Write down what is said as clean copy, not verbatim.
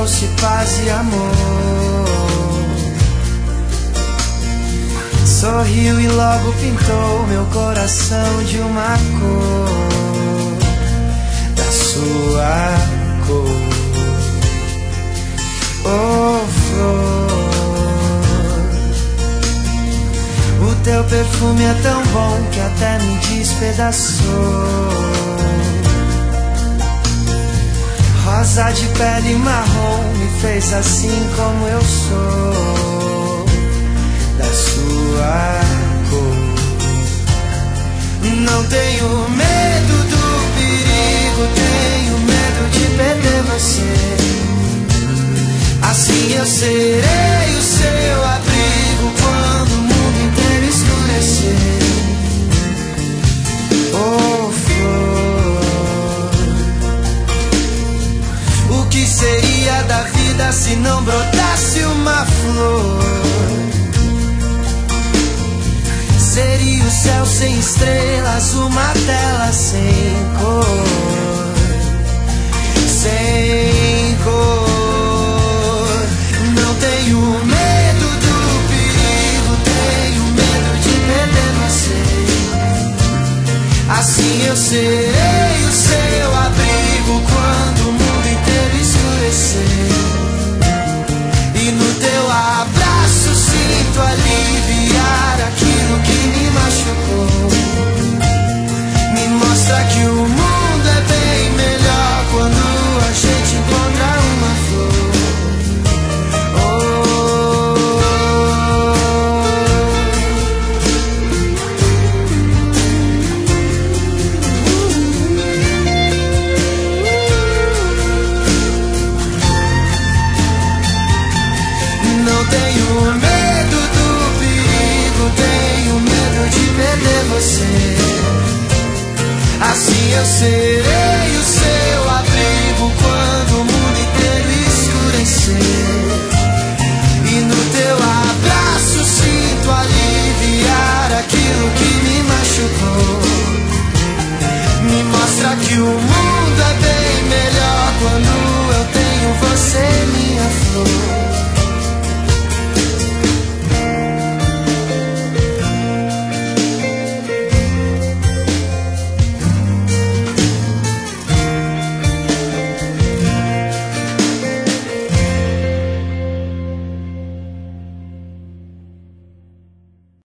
trouxe paz e amor. Sorriu e logo pintou meu coração de uma cor, da sua cor. Oh, flor, o teu perfume é tão bom que até me despedaçou. Rosa de pele marrom me fez assim como eu sou, da sua cor. Não tenho medo do perigo, tenho medo de perder você. Assim eu serei o seu abrigo quando o mundo inteiro escurecer. Oh, flor, o que seria da vida se não brotasse uma flor? Seria o céu sem estrelas, uma tela sem cor, sem cor. Não tenho medo do perigo, tenho medo de perder você. Assim eu serei o seu abrigo quando o mundo inteiro escurecer. E no teu abraço sinto aliviar aquilo que me machucou. Me mostra que o mundo é bem melhor quando a gente encontra uma flor. Assim eu serei o seu abrigo quando o mundo inteiro escurecer. E no teu abraço sinto aliviar aquilo que me machucou. Me mostra que o